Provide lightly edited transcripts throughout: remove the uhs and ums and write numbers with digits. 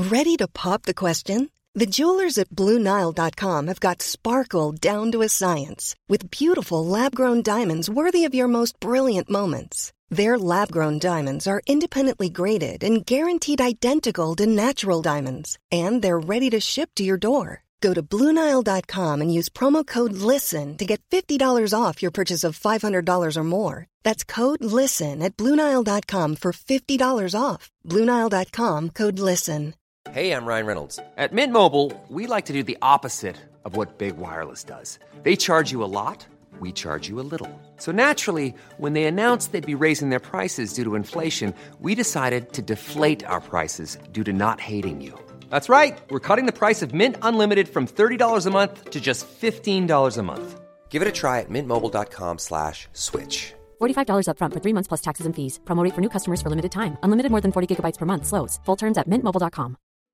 Ready to pop the question? The jewelers at BlueNile.com have got sparkle down to a science with beautiful lab-grown diamonds worthy of your most brilliant moments. Their lab-grown diamonds are independently graded and guaranteed identical to natural diamonds, and they're ready to ship to your door. Go to BlueNile.com and use promo code LISTEN to get $50 off your purchase of $500 or more. That's code LISTEN at BlueNile.com for $50 off. BlueNile.com, code LISTEN. Hey, I'm Ryan Reynolds. At Mint Mobile, we like to do the opposite of what Big Wireless does. They charge you a lot, we charge you a little. So naturally, when they announced they'd be raising their prices due to inflation, we decided to deflate our prices due to not hating you. That's right. We're cutting the price of Mint Unlimited from $30 a month to just $15 a month. Give it a try at mintmobile.com/switch. $45 up front for 3 months plus taxes and fees. Promo rate for new customers for limited time. Unlimited more than 40 gigabytes per month. Slows full terms at mintmobile.com.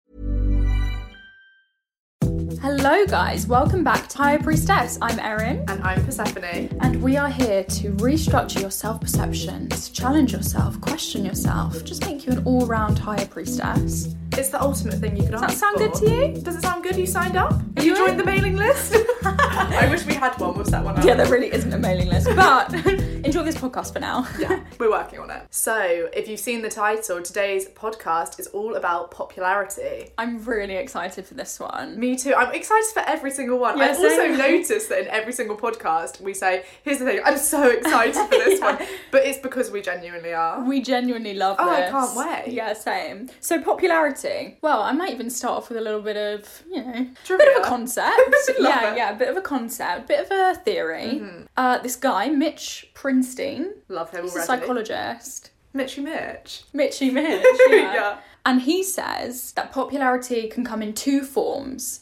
Hello guys, welcome back to Higher Priestess. I'm Erin. And I'm Persephone. And we are here to restructure your self-perceptions, challenge yourself, question yourself, just make you an all-round Higher Priestess. It's the ultimate thing you could ask Does that sound for. good to you? Does it sound good? You signed up? Have you joined the mailing list? I wish we had one. We'll set one up. Yeah, there really isn't a mailing list, but enjoy this podcast for now. Yeah, we're working on it. So, if you've seen the title, today's podcast is all about popularity. I'm really excited for this one. Me too. I'm excited for every single one. Yeah, I've also same. noticed that in every single podcast we say, here's the thing, I'm so excited for this one. But it's because we genuinely are. We genuinely love this. Oh, I can't wait. Yeah, same. So popularity. Well, I might even start off with a little bit of, Trivia. bit of a concept. Love it. Yeah, a bit of a concept, bit of a theory. Mm-hmm. This guy, Mitch Prinstein, Love him he's a already. psychologist. Mitchy Mitch. Mitchy Mitch, Yeah. And he says that popularity can come in two forms.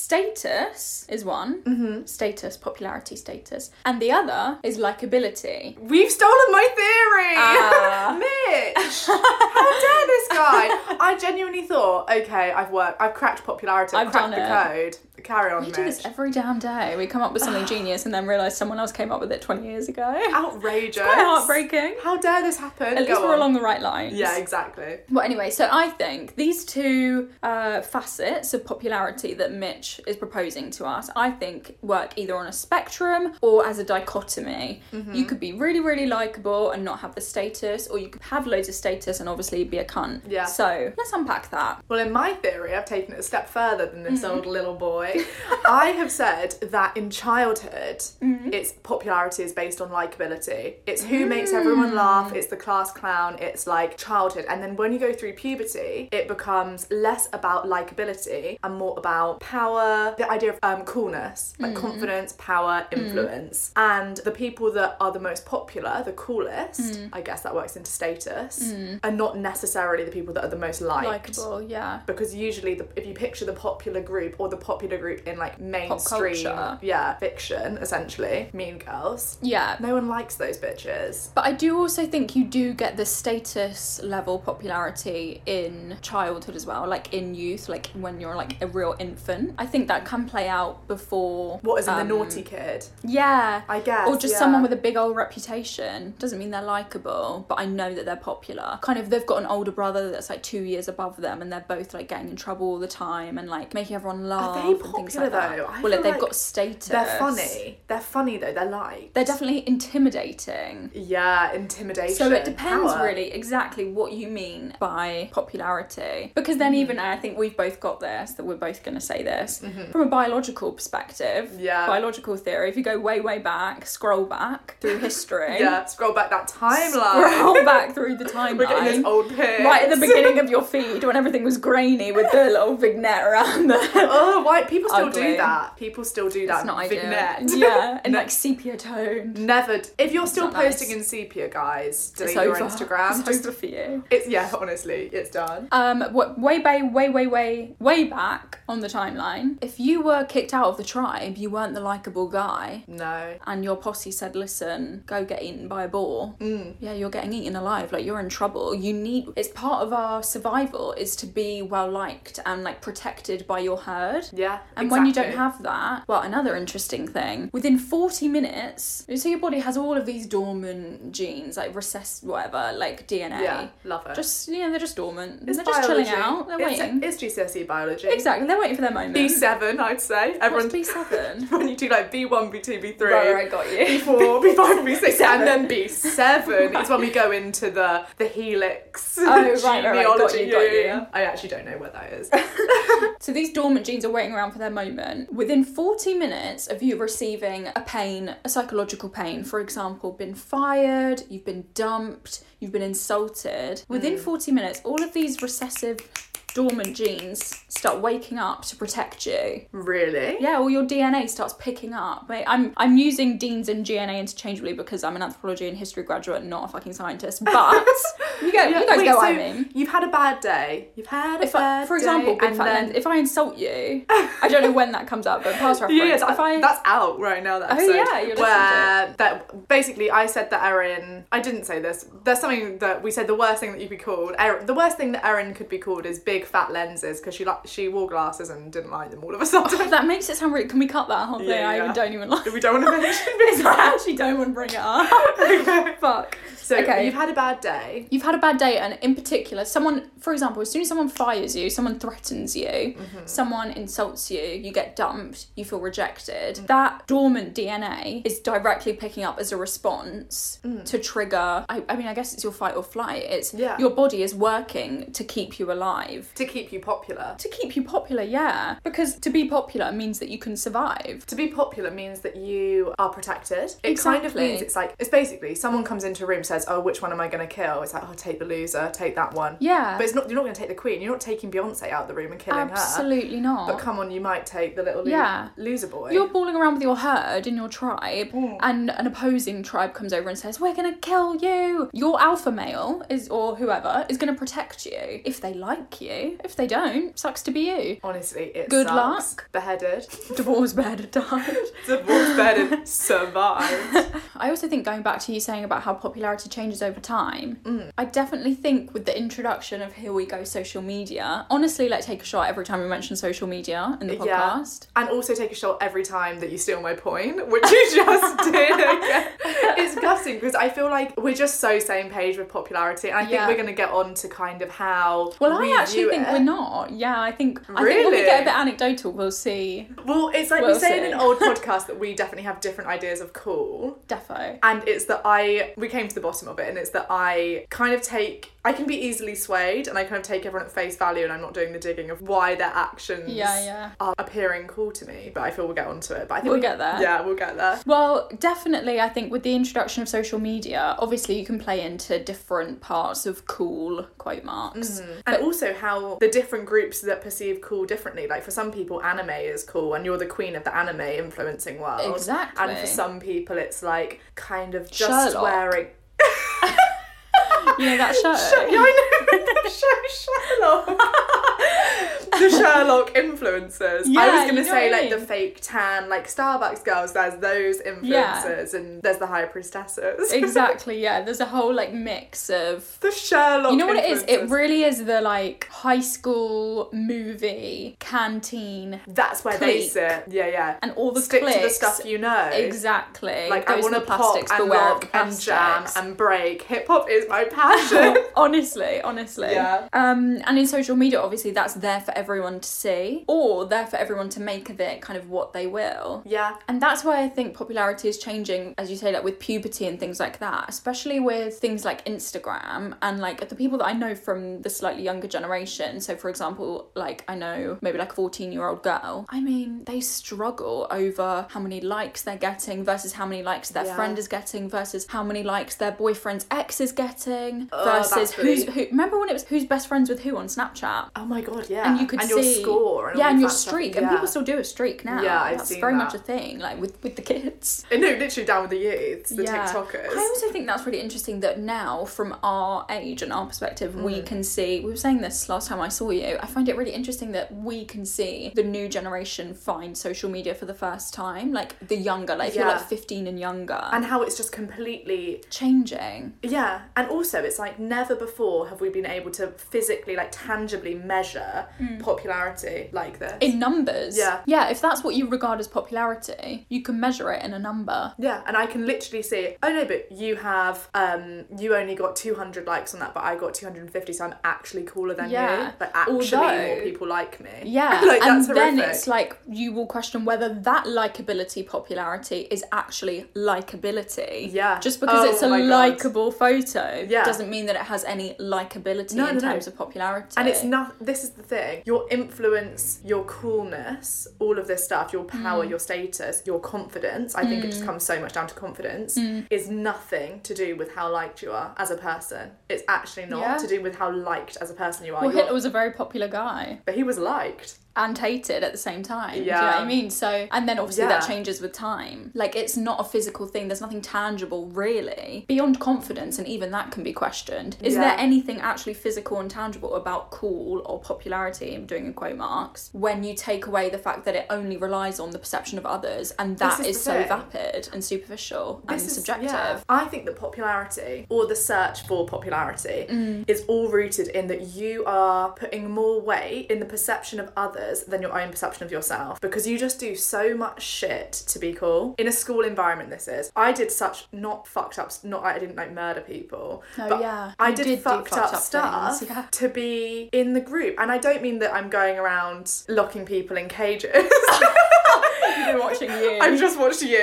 Status is one. Status, popularity status. And the other is likability. We've stolen my theory! Mitch! How dare this guy? I genuinely thought, okay, I've cracked popularity, I've cracked done the code. Carry on, We Mitch. do this every damn day. We come up with something genius and then realise someone else came up with it 20 years ago. Outrageous. Quite heartbreaking. How dare this happen? At least Go we're on. along the right lines. Yeah, exactly. Well, anyway, so I think these two facets of popularity that Mitch is proposing to us, I think work either on a spectrum or as a dichotomy. You could be really, really likeable and not have the status, or you could have loads of status and obviously be a cunt. Yeah. So let's unpack that. Well, in my theory, I've taken it a step further than this old little boy. I have said that in childhood, its popularity is based on likability. It's who makes everyone laugh, it's the class clown, it's like childhood. And then when you go through puberty, it becomes less about likability and more about power, the idea of coolness, like confidence, power, influence. And the people that are the most popular, the coolest, I guess that works into status, are not necessarily the people that are the most liked. Likeable, yeah. Because usually, if you picture the popular group or the popular group in like mainstream, culture. fiction, essentially, Mean Girls, Yeah. no one likes those bitches. But I do also think you do get the status level popularity in childhood as well, like in youth, like when you're like a real infant. I think that can play out before... What, as in the naughty kid? Yeah. I guess, Or just yeah. someone with a big old reputation. Doesn't mean they're likeable, but I know that they're popular. Kind of, they've got an older brother that's like 2 years above them and they're both like getting in trouble all the time and like making everyone laugh. Are they and things popular like that. though? Well, if feel they've like got status. They're funny. They're funny though, they're liked. They're definitely intimidating. Yeah, intimidation. So it depends power. really exactly what you mean by popularity. Because then even I think we've both got this, that we're both going to say this. From a biological perspective, biological theory, if you go way, way back, scroll back through history. Yeah, scroll back that timeline. Scroll back through the timeline. We're getting this old pics. Right at the beginning of your feed when everything was grainy with the little vignette around there. Oh, white people still Ugly. do that. People still do that. It's not ideal. vignette. Yeah, and like sepia tone. Never. If you're still not nice. posting in sepia, guys, delete It's your over. Instagram. It's over for you. It's honestly, it's done. Way back on the timeline, fine. If you were kicked out of the tribe, you weren't the likeable guy. No. And your posse said, listen, go get eaten by a boar. Yeah, you're getting eaten alive. Like, you're in trouble. It's part of our survival is to be well liked and like protected by your herd. Yeah, And when you don't have that, well, another interesting thing, within 40 minutes, so your body has all of these dormant genes, like recessed, whatever, like DNA. Yeah, love it. Just, they're just dormant. It's They're just biology. chilling out. They're waiting. It's GCSE biology. Exactly, they're waiting for their moment. B7, I'd say. Everyone. What's B7? When you do like B1, B2, B3. Right, got you. B4, B5, B6, and then B7 is when we go into the helix right, genealogy. got you. I actually don't know what that is. So these dormant genes are waiting around for their moment. Within 40 minutes of you receiving a psychological pain, for example, been fired, you've been dumped, you've been insulted, within 40 minutes, all of these recessive dormant genes start waking up to protect you. Really? Yeah, all your DNA starts picking up. I'm using genes and DNA interchangeably because I'm an anthropology and history graduate, not a fucking scientist. But you guys get what I mean. You've had a bad day. For example, big fat lens. If I insult you, I don't know when that comes up, but past reference. That's out right now. That episode. Oh yeah, you're listening to that basically I said that Erin. I didn't say this. There's something that we said. The worst thing that you could be called. The worst thing that Erin could be called is big fat lenses because she wore glasses and didn't like them all of a sudden. Oh, that makes it sound really. Can we cut that whole thing? Yeah. I don't even like. We don't want to mention it. I actually don't want to bring it up. Okay. Fuck. So you've had a bad day. You've had a bad day, and in particular, someone, for example, as soon as someone fires you, someone threatens you, someone insults you, you get dumped, you feel rejected. That dormant DNA is directly picking up as a response to trigger. I guess it's your fight or flight. It's your body is working to keep you alive, to keep you popular. To keep you popular, yeah. Because to be popular means that you can survive. To be popular means that you are protected. It kind of means it's basically someone comes into a room, says, oh, which one am I going to kill? It's like, oh, take the loser, take that one. Yeah. But you're not going to take the queen. You're not taking Beyonce out of the room and killing her. Absolutely not. But come on, you might take the little loser boy. You're balling around with your herd in your tribe, and an opposing tribe comes over and says, we're going to kill you. Your alpha male or whoever is going to protect you if they like you. If they don't, sucks to be you. Honestly, it Good sucks. luck. Beheaded. Divorce beheaded, died. Divorce beheaded, survived. I also think, going back to you saying about how popularity changes over time, I definitely think with the introduction of here we go social media, honestly, like, take a shot every time we mention social media in the podcast. And also take a shot every time that you steal my point, which you just did again. It's gutting because I feel like we're just so same page with popularity, and I think we're going to get on to kind of how I actually think we're not. Yeah, I think when we get a bit anecdotal, we'll see. Well, it's like we say in an old podcast that we definitely have different ideas of cool. Defo. And it's that we came to the bottom of it, and it's that I kind of I can be easily swayed, and I kind of take everyone at face value, and I'm not doing the digging of why their actions are appearing cool to me. But I feel we'll get onto it. But I think we'll get there. Yeah, we'll get there. Well, definitely, I think with the introduction of social media, obviously you can play into different parts of cool, quote marks. And also how the different groups that perceive cool differently. Like, for some people, anime is cool, and you're the queen of the anime influencing world. Exactly. And for some people, it's like kind of just Sherlock. wearing... You know that show? Yeah, I know. Sherlock. The Sherlock influencers. Yeah, I was going to you know say, what I like, mean? the fake tan, like, Starbucks girls, there's those influencers, and there's the high priestesses. Exactly, yeah. There's a whole, like, mix of... The Sherlock You know what it is? It influencers. really is the, like, high school movie canteen. That's where clique. they sit. Yeah. And all the Stick to the cliques. stuff you know. Exactly. Like, Those I want are to the pop plastics, and beware of rock and plastics. jam and break. Hip-hop is my passion. Honestly. Yeah. And in social media, obviously, that's there for everyone to see, or there for everyone to make of it kind of what they will. Yeah. And that's why I think popularity is changing, as you say, like with puberty and things like that, especially with things like Instagram and like the people that I know from the slightly younger generation. So, for example, like I know maybe like a 14-year-old girl. I mean, they struggle over how many likes they're getting versus how many likes their friend is getting versus how many likes their boyfriend's ex is getting versus who. Remember when it was who's best friends with who on Snapchat? Oh my god, yeah. And you could and your score and all and your that stuff. streak, and people still do a streak now. Yeah, I've that's seen very that. much a thing, like with the kids. No, literally down with the youths, the TikTokers. I also think that's really interesting that now, from our age and our perspective, we can see. We were saying this last time I saw you. I find it really interesting that we can see the new generation find social media for the first time, like the younger, like if you're like 15 and younger, and how it's just completely changing. Yeah, and also it's like never before have we been able to physically, like tangibly measure popularity like this. In numbers. Yeah. Yeah, if that's what you regard as popularity, you can measure it in a number. Yeah, and I can literally see, oh no, but you have, you only got 200 likes on that, but I got 250, so I'm actually cooler than you. Like, actually more people like me. Yeah, like, that's and then horrific. it's like, you will question whether that likability popularity is actually likability. Yeah. Just because it's a my God. likeable photo Yeah. doesn't mean that it has any likability in terms of popularity. And it's not, this is the thing, your influence, your coolness, all of this stuff, your power, your status, your confidence, I think it just comes so much down to confidence, is nothing to do with how liked you are as a person. It's actually not to do with how liked as a person you are. Well, Hitler was a very popular guy. But he was liked. And hated at the same time. Yeah. Do you know what I mean? So, and then obviously that changes with time. Like, it's not a physical thing. There's nothing tangible, really. Beyond confidence, and even that can be questioned. Is there anything actually physical and tangible about cool or popularity, I'm doing in quote marks, when you take away the fact that it only relies on the perception of others, and that is so vapid and superficial and subjective? Yeah. I think that popularity, or the search for popularity, is all rooted in that you are putting more weight in the perception of others than your own perception of yourself, because you just do so much shit to be cool. In a school environment, this is. I did such not fucked up, not like I didn't like murder people. Oh, yeah. I You did fucked up stuff to be in the group. And I don't mean that I'm going around locking people in cages. You've been watching you. I've just watched you.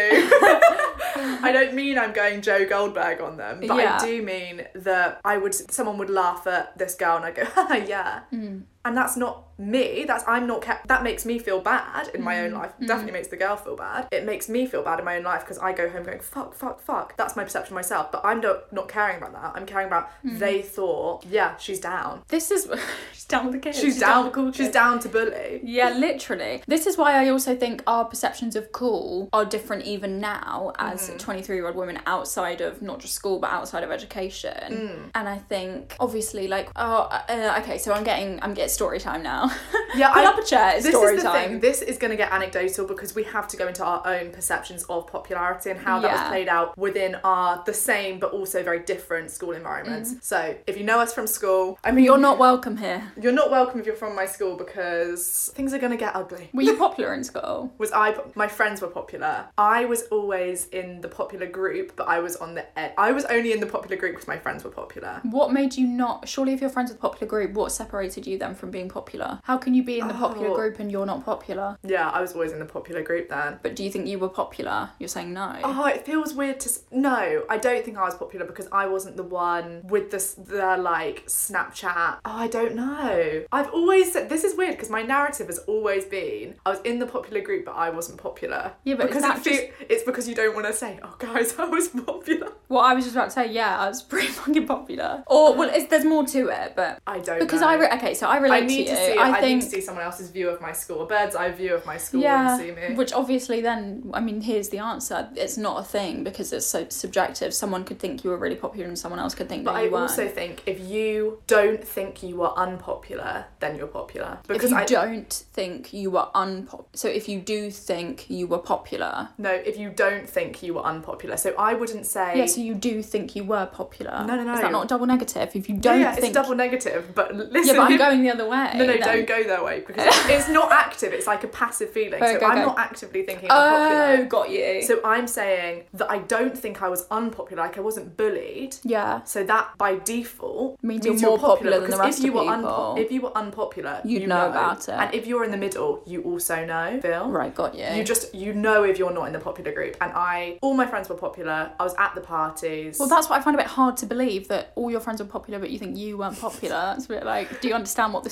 I don't mean I'm going Joe Goldberg on them, but I do mean that someone would laugh at this girl and I'd go, haha, yeah. And that's not me. That makes me feel bad in my own life. Definitely makes the girl feel bad. It makes me feel bad in my own life because I go home going, fuck, fuck, fuck. That's my perception of myself. But I'm not caring about that. I'm caring about they thought, yeah, she's down. This is... she's down with the kids. She's down with the cool kids. She's down to bully. Yeah, literally. This is why I also think our perceptions of cool are different even now as 23-year-old women outside of not just school but outside of education. And I think obviously like okay, so I'm getting story time now. Yeah, pull up a chair. It's story this is the time. thing. This is going to get anecdotal because we have to go into our own perceptions of popularity and how that was played out within the same but also very different school environments. So if you know us from school, I mean, You're not welcome here. You're not welcome if you're from my school because things are going to get ugly. Were you popular in school? My friends were popular. I was always in the popular group, but I was on the edge. I was only in the popular group because my friends were popular. What made you not... Surely if you're friends with the popular group, what separated you then from being popular? How can you be in the popular group and you're not popular? Yeah, I was always in the popular group then. But do you think you were popular? You're saying no. Oh, it feels weird to... No, I don't think I was popular because I wasn't the one with the like, Snapchat. Oh, I don't know. I've always said... This is weird because my narrative has always been I was in the popular group but I wasn't popular. Yeah, but because it's because you don't want to say, oh, guys, I was popular. Well, I was just about to say, yeah, I was pretty fucking popular. Or, well, there's more to it, but... I don't because know. I relate to you. I need to see someone else's view of my school, a bird's eye view of my school and see me. Which obviously then, I mean, here's the answer. It's not a thing because it's so subjective. Someone could think you were really popular and someone else could think that you weren't. But I also think if you don't think you are unpopular, then you're popular. Because if you don't think you were unpopular... So if you do think you were popular... No, if you don't think you were unpopular. So I wouldn't say... Yeah, so you do think you were popular. No. Is that not a double negative? If you don't think... it's double negative, but listen... Yeah, but I'm going the other way. No, don't go that way because it's not active. It's like a passive feeling. So I'm not actively thinking I'm popular. Oh, got you. So I'm saying that I don't think I was unpopular, like I wasn't bullied. Yeah. So that by default means you're more popular than the rest of people. If you were unpopular, you'd know about it. And if you're in the middle, you also know, Phil. Right, got you. You know if you're not in the popular group. And all my friends were popular. I was at the parties. Well, that's what I find a bit hard to believe, that all your friends were popular but you think you weren't popular. That's a bit like, do you understand what the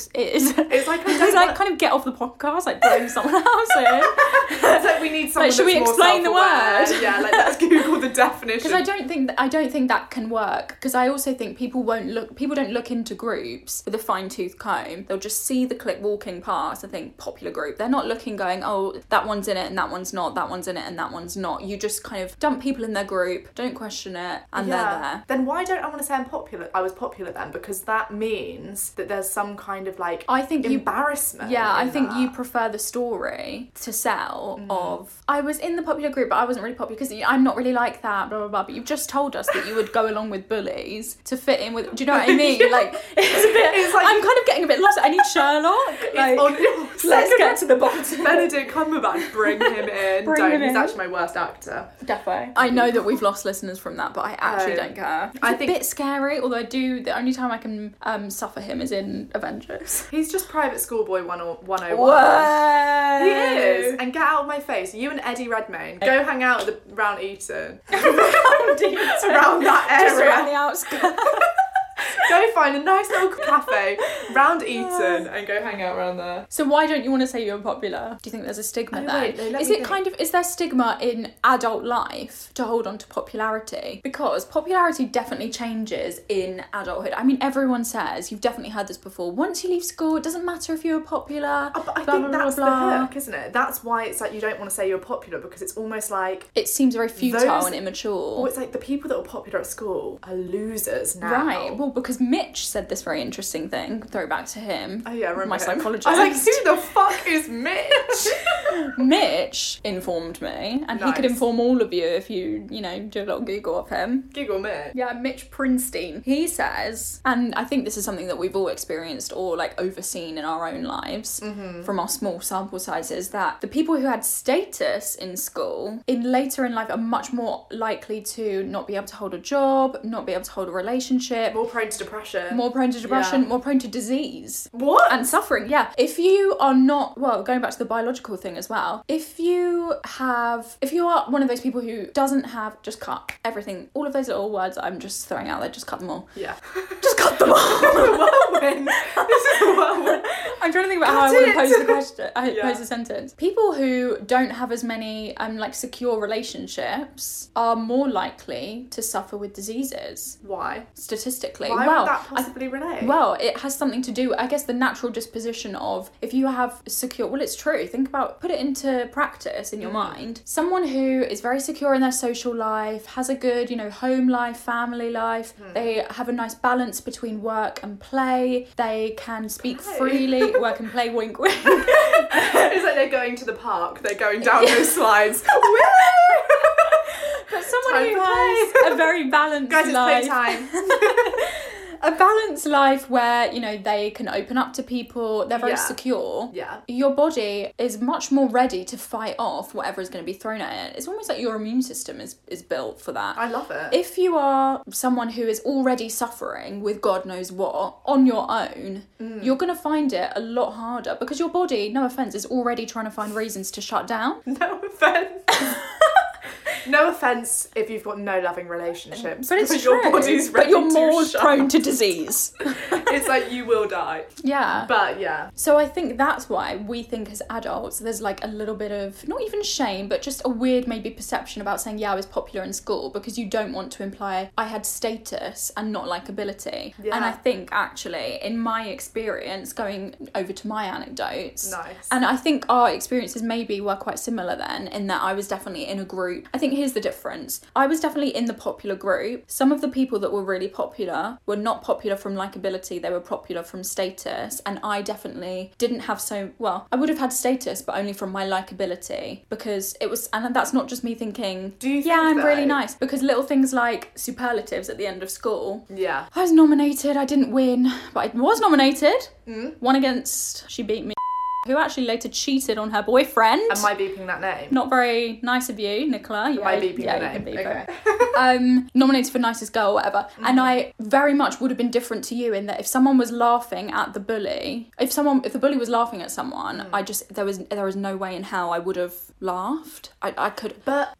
this is. It's like It's like kind of get off the podcast, like bring someone else in. It's like we need someone. Like, should we that's more explain the self-aware. word? Yeah, like let's Google the definition. Because I don't think that can work. Because I also think people don't look into groups with a fine-tooth comb. They'll just see the click walking past and think popular group. They're not looking going, oh, that one's in it and that one's not, that one's in it and that one's not. You just kind of dump people in their group, don't question it, and they're there. Then why don't I want to say I was popular then? Because that means that there's some kind of like embarrassment. I think you prefer the story to sell of, I was in the popular group but I wasn't really popular because I'm not really like that, blah blah blah. But you've just told us that you would go along with bullies to fit in with, do you know what I mean? Yeah. Like it's like I'm kind of getting a bit lost. I need Sherlock. Let's get to the bottom. Benedict Cumberbatch, bring him in. He's actually my worst actor. Defo. I know that we've lost listeners from that, but I actually don't care. I think a bit scary, although the only time I can suffer him is in Avengers. He's just private schoolboy 101. Whoa. He is. And get out of my face. You and Eddie Redmayne, go hang out around Eton. Around that area. Just around the outskirts. Go find a nice little cafe round Eton and go hang out around there. So why don't you want to say you're popular? Do you think there's a stigma there? Wait, is there stigma in adult life to hold on to popularity? Because popularity definitely changes in adulthood. I mean, everyone says, you've definitely heard this before, once you leave school, it doesn't matter if you're popular. But I think that's the hook, isn't it? That's why it's like you don't want to say you're popular, because it's almost like... It seems very futile and immature. Or it's like the people that were popular at school are losers now. Right, well, because Mitch said this very interesting thing, throwback to him. Oh yeah, I remember my him. psychologist. I was like, who the fuck is Mitch? Mitch informed me, and he could inform all of you if you do a little Google of him. Google Mitch. Yeah, Mitch Prinstein. He says, and I think this is something that we've all experienced or like overseen in our own lives from our small sample sizes, that the people who had status in school later in life are much more likely to not be able to hold a job, not be able to hold a relationship. More prone to depression. More prone to disease. What? And suffering, yeah. If you are not, well, going back to the biological thing as well, if you are one of those people who doesn't have, just cut everything, all of those little words I'm just throwing out there, just cut them all. Yeah. Just cut them all. Whirlwind. This is a whirlwind. I'm trying to think about how I would pose the question. Pose the sentence. People who don't have as many secure relationships are more likely to suffer with diseases. Why? Statistically. Why would that possibly relate? Well, it has something to do, I guess, the natural disposition of, if you have secure, well, it's true. Put it into practice in your mind. Someone who is very secure in their social life, has a good, home life, family life. They have a nice balance between work and play. They can speak freely. Work and play, wink, wink. It's like they're going to the park. They're going down those slides. But someone who has a very balanced life. Guys, it's playtime. A balanced life where, they can open up to people, they're very secure. Yeah. Your body is much more ready to fight off whatever is going to be thrown at it. It's almost like your immune system is built for that. I love it. If you are someone who is already suffering with God knows what on your own, you're going to find it a lot harder because your body, no offence, is already trying to find reasons to shut down. No offence. No offence if you've got no loving relationships. But it's true. Your body's ready, but you're more prone to disease. It's like you will die. Yeah. But yeah. So I think that's why we think as adults there's like a little bit of, not even shame, but just a weird maybe perception about saying, I was popular in school, because you don't want to imply I had status and not likability. Yeah. And I think actually, in my experience, going over to my anecdotes, nice. And I think our experiences maybe were quite similar then, in that I was definitely in a group. I think here's the difference. I was definitely in the popular group. Some of the people that were really popular were not popular from likability, they were popular from status, and I definitely didn't have I would have had status, but only from my likability, because it was, and that's not just me thinking, I'm really nice, because little things like superlatives at the end of school. Yeah. I was nominated, I didn't win, but I was nominated. Won against, she beat me, who actually later cheated on her boyfriend. Am I beeping that name? Not very nice of you, Nicola. Am I beeping the name? You can beep it. Nominated for nicest girl, whatever. And I very much would have been different to you in that if someone was laughing at the bully, if the bully was laughing at someone, there was no way in hell I would have laughed. I could. But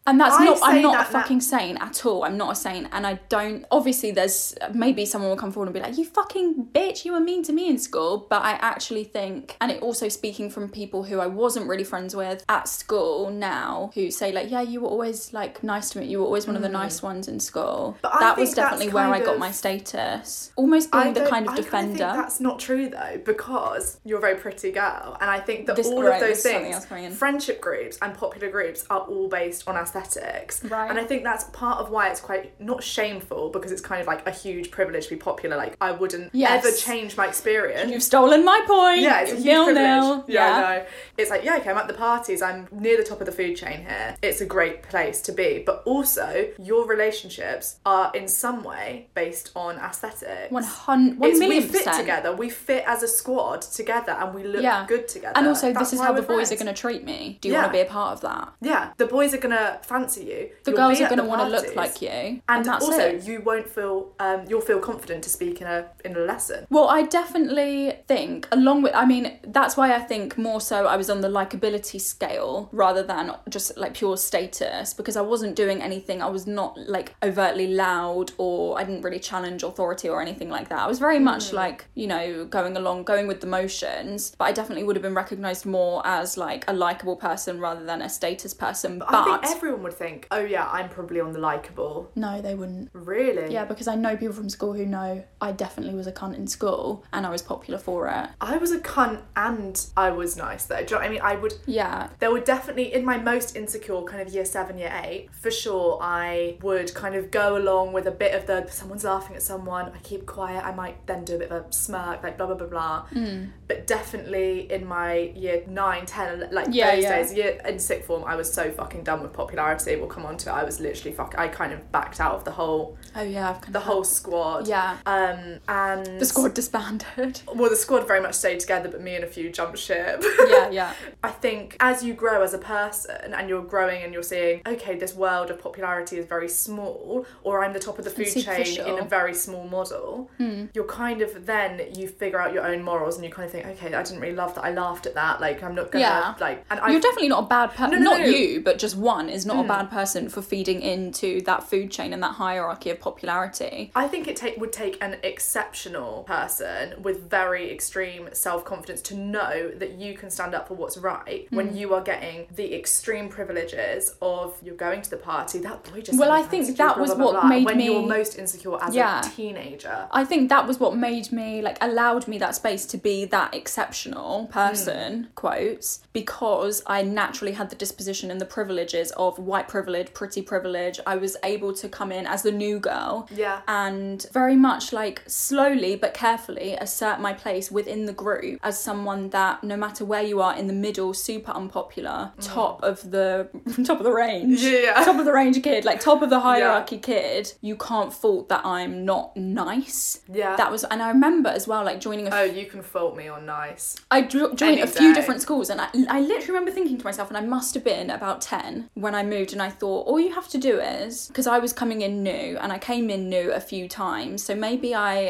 And that's I not, I'm say not a that fucking saint at all. I'm not a saint. And I don't, obviously there's, maybe someone will come forward and be like, you fucking bitch, you were mean to me in school. But I actually think, and it also speaking from people who I wasn't really friends with at school now, who say like, yeah, you were always like nice to me. You were always one of the nice ones in school. But I that think was definitely that's where I kind got of- my status. Almost being the kind of I defender. think that's not true though, because you're a very pretty girl, and I think that This- all right, of those this is something things, else coming in. friendship groups and popular groups, are all based on aesthetics. Right. And I think that's part of why it's quite not shameful, because it's kind of like a huge privilege to be popular. Like I wouldn't Yes. ever change my experience. You've stolen my point. Yeah, it's a huge Nil, privilege. nil. Yeah, I know. It's like, yeah, okay, I'm at the parties, I'm near the top of the food chain here. It's a great place to be. But also, your relationships are in some way based on aesthetics. 1 We million fit percent. together, we fit as a squad together, and we look good together. And also, That's this is why how we're the boys are friends. going to treat me. Do you Yeah. want to be a part of that? Yeah, the boys are gonna fancy you. The You'll girls be are at going to the want to look parties. like you. And that's also, it. you won't feel, you'll feel confident to speak in a lesson. Well, I definitely think, along with, I mean, that's why I think more so I was on the likability scale rather than just like pure status, because I wasn't doing anything. I was not like overtly loud, or I didn't really challenge authority or anything like that. I was very much like, you know, going along, going with the motions, but I definitely would have been recognised more as like a likeable person rather than a status person. But I think everyone would think, oh yeah, I'm probably on the likeable. no, they wouldn't. Really? Yeah, because I know people from school who know I definitely was a cunt in school and I was popular for it. I was a cunt and I was nice though. Do you know what I mean? I would... Yeah. There would definitely, in my most insecure kind of year 7, year 8, for sure, I would kind of go along with a bit of the, someone's laughing at someone, I keep quiet, I might then do a bit of a smirk, like blah, blah, blah, blah. But definitely in my year 9, 10, like those days, in sixth form, I was so fucking done with popularity. We'll come on to it. I was literally I kind of backed out of the whole... Oh yeah, I've kind the of whole squad. Yeah. And... The squad disbanded. Well, the squad very much stayed together, but me and a few jumped ship. Yeah. I think as you grow as a person and you're growing and you're seeing, okay, this world of popularity is very small, or I'm the top of the food chain superficial. in a very small model, you're kind of, then you figure out your own morals and you kind of think, okay, I didn't really love that, I laughed at that, like I'm not gonna like... And You're definitely not a bad person. No. You, but just one is not a bad person for feeding into that food chain and that hierarchy of popularity. I think it would take an exceptional person with very extreme self-confidence to know that you can stand up for what's right when you are getting the extreme privileges of you're going to the party, that boy just... Well, I fancied think you, that blah, was blah, blah, what blah, made when me... you're most insecure as a teenager. I think that was what made me, like, allowed me that space to be that exceptional person, quotes, because I naturally had the disposition and the privileges of white privilege, pretty privilege. I was able to come in as the new girl and very much, like, slowly but carefully assert my place within the group as someone that, no matter where you are, in the middle, super unpopular, top of the range, top of the range kid, like top of the hierarchy kid, you can't fault that I'm not nice. That was, and I remember as well, like joining Oh, you can fault me on nice. I joined Any a few day. different schools, and I literally remember thinking to myself, and I must have been about 10 when I moved, and I thought, all you have to do is, because I was coming in new, and I came in new a few times, so maybe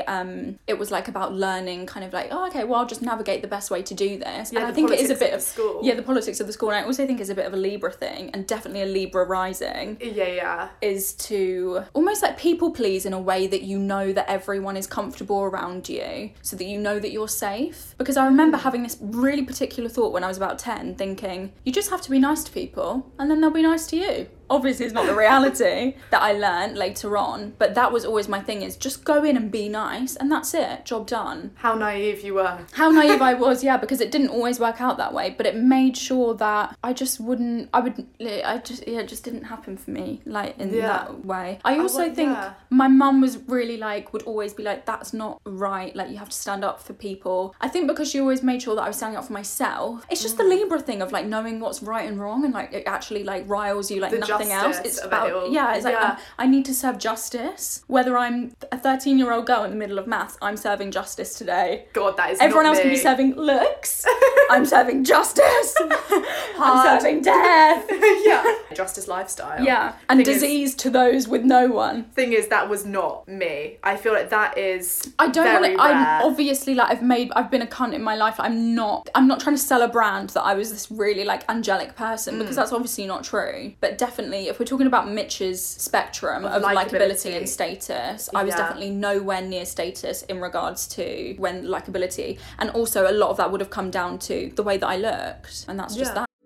it was like about learning, kind of like, oh, okay, well, I'll just navigate the best way to do this. Yeah, and I the think it is a politics bit of the school. Yeah, the politics of the school, and I also think it's a bit of a Libra thing, and definitely a Libra rising. Yeah. Is to almost like people please in a way that you know that everyone is comfortable around you, so that you know that you're safe. Because I remember having this really particular thought when I was about 10, thinking, you just have to be nice to people and then they'll be nice to you. Obviously it's not the reality that I learned later on, but that was always my thing, is just go in and be nice and that's it, job done. How naive you were. How naive I was, yeah, because it didn't always work out that way, but it made sure that it just didn't happen for me, like, in that way. I also think my mum was really like, would always be like, that's not right, like, you have to stand up for people. I think because she always made sure that I was standing up for myself. It's just the Libra thing of, like, knowing what's right and wrong, and, like, it actually, like, riles you like The nothing else. justice It's of about, it all. yeah, it's like, I need to serve justice. Whether I'm a 13-year-old girl in the middle of maths, I'm serving justice today. God, that is Everyone not else can me. be serving looks. I'm serving justice. I'm serving death. Justice lifestyle. Yeah. And Thing is- disease to those with no one. Thing is, that was not me. I feel like that is I don't want very to. I'm rare. obviously, like, I've been a cunt in my life. I'm not trying to sell a brand that I was this really, like, angelic person, because that's obviously not true. But definitely definitely, if we're talking about Mitch's spectrum of likability and status, I was definitely nowhere near status in regards to when likability. And also a lot of that would have come down to the way that I looked. And that's just that.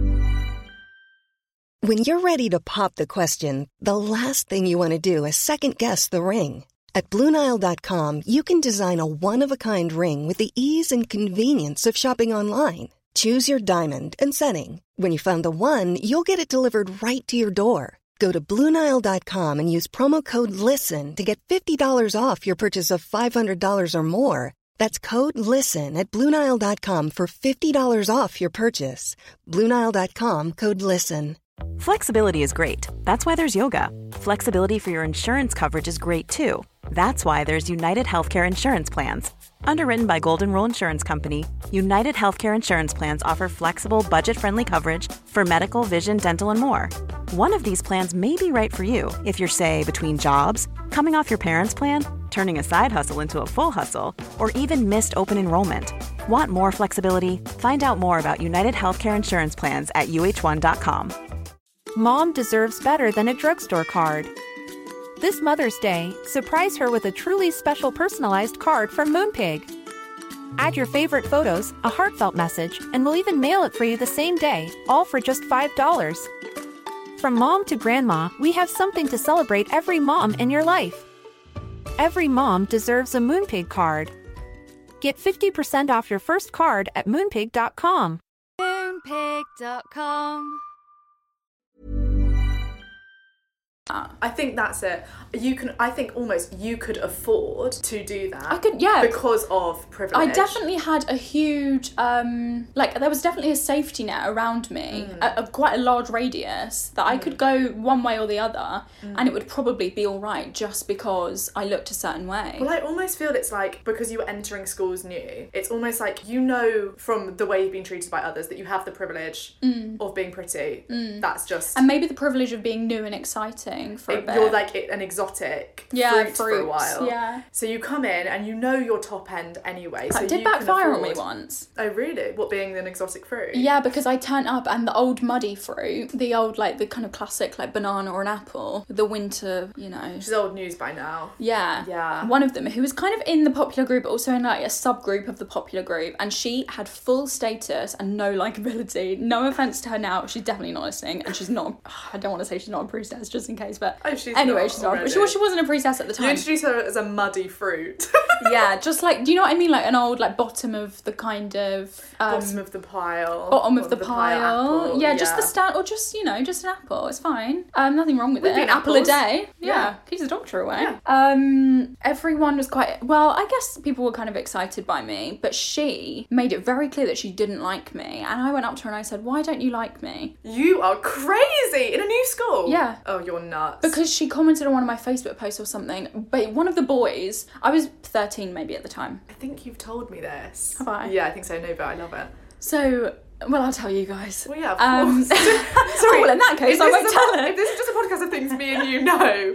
When you're ready to pop the question, the last thing you want to do is second-guess the ring. At BlueNile.com, you can design a one-of-a-kind ring with the ease and convenience of shopping online. Choose your diamond and setting. When you find the one, you'll get it delivered right to your door. Go to BlueNile.com and use promo code LISTEN to get $50 off your purchase of $500 or more. That's code LISTEN at BlueNile.com for $50 off your purchase. BlueNile.com, code LISTEN. Flexibility is great. That's why there's yoga. Flexibility for your insurance coverage is great too. That's why there's United Healthcare Insurance Plans. Underwritten by Golden Rule Insurance Company, United Healthcare Insurance Plans offer flexible, budget-friendly coverage for medical, vision, dental, and more. One of these plans may be right for you if you're, say, between jobs, coming off your parents' plan, turning a side hustle into a full hustle, or even missed open enrollment. Want more flexibility? Find out more about United Healthcare Insurance Plans at uh1.com. Mom deserves better than a drugstore card. This Mother's Day, surprise her with a truly special personalized card from Moonpig. Add your favorite photos, a heartfelt message, and we'll even mail it for you the same day, all for just $5. From mom to grandma, we have something to celebrate every mom in your life. Every mom deserves a Moonpig card. Get 50% off your first card at Moonpig.com. Moonpig.com. I think that's it. I think almost you could afford to do that. I could, yeah. Because of privilege. I definitely had a huge, there was definitely a safety net around me, of quite a large radius, that I could go one way or the other, and it would probably be all right just because I looked a certain way. Well, I almost feel it's like, because you were entering schools new, it's almost like, you know, from the way you've been treated by others, that you have the privilege of being pretty. That's just... And maybe the privilege of being new and exciting for a bit. You're like an exotic fruit for a while. Yeah. So you come in and you know your top end anyway. That so did you backfire can on me once. Oh, really? What, being an exotic fruit? Yeah, because I turned up and the old muddy fruit, the old, like, the kind of classic, like, banana or an apple, the winter, you know. Which is old news by now. Yeah. Yeah. One of them, who was kind of in the popular group, but also in, like, a subgroup of the popular group, and she had full status and no likability. No offence to her now, she's definitely not listening, and she's not, I don't want to say she's not a priestess, just in case, but... Oh, she's anyway, not she's not. already. She wasn't a priestess at the time. You introduced her as a muddy fruit. Yeah, just like, do you know what I mean? Like an old, like, bottom of the kind of... bottom of the pile. Bottom of the pile. Apple. Yeah, just the stand, or just, you know, just an apple. It's fine. Nothing wrong with We've it. been An apple a apples. day. Yeah. Keeps the doctor away. Yeah. Everyone was quite, well, I guess people were kind of excited by me, but she made it very clear that she didn't like me. And I went up to her and I said, why don't you like me? You are crazy! In a new school? Yeah. Oh, you're nuts. Because she commented on one of my Facebook posts or something, but one of the boys, I was 13 maybe at the time. I think you've told me this. Have I? Yeah, I think so. No, but I love it. So, well, I'll tell you guys. Well, yeah, of course. Sorry, well, in that case, I won't tell her. If this is just a podcast of things me and you know,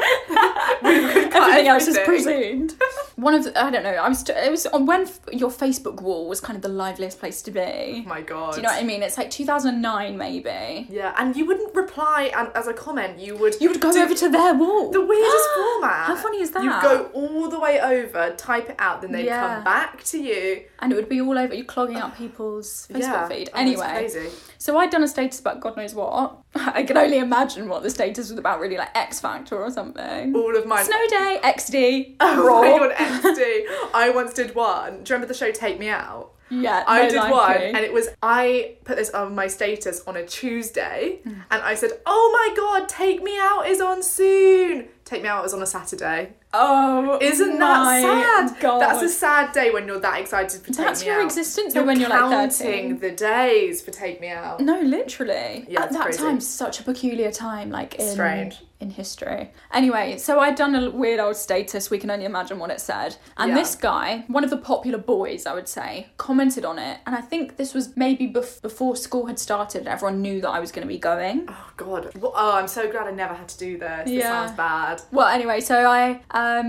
we could cut Everything else is everything. presumed. One of the, I don't know, it was on when your Facebook wall was kind of the liveliest place to be. Oh my god. Do you know what I mean? It's like 2009 maybe. Yeah, and you wouldn't reply and as a comment, you would go over to their wall. The weirdest format. How funny is that? You'd go all the way over, type it out, then they'd come back to you. And it would be all over, you're clogging up people's Facebook feed. Oh, Anyway, it's crazy. So I'd done a status about God knows what. I can only imagine what the status was about, really, like X Factor or something. All of mine. Snow Day, XD, Oh Raw. my god, XD. I once did one. Do you remember the show Take Me Out? Yeah, I no did liking. one, and it was, I put this on my status on a Tuesday, and I said, oh my god, Take Me Out is on soon. Take Me Out was on a Saturday. Oh, Isn't my that sad? God. That's a sad day when you're that excited for Take Me Out. That's your existence You're when you're like counting 13. the days for Take Me Out. No, literally. Yeah, At it's that crazy. time, such a peculiar time, like in... Strange. in history. Anyway, so I'd done a weird old status, we can only imagine what it said. And this guy, one of the popular boys, I would say, commented on it. And I think this was maybe before school had started and everyone knew that I was going to be going. Oh, God. Oh, I'm so glad I never had to do this. This sounds bad. Well, anyway, so I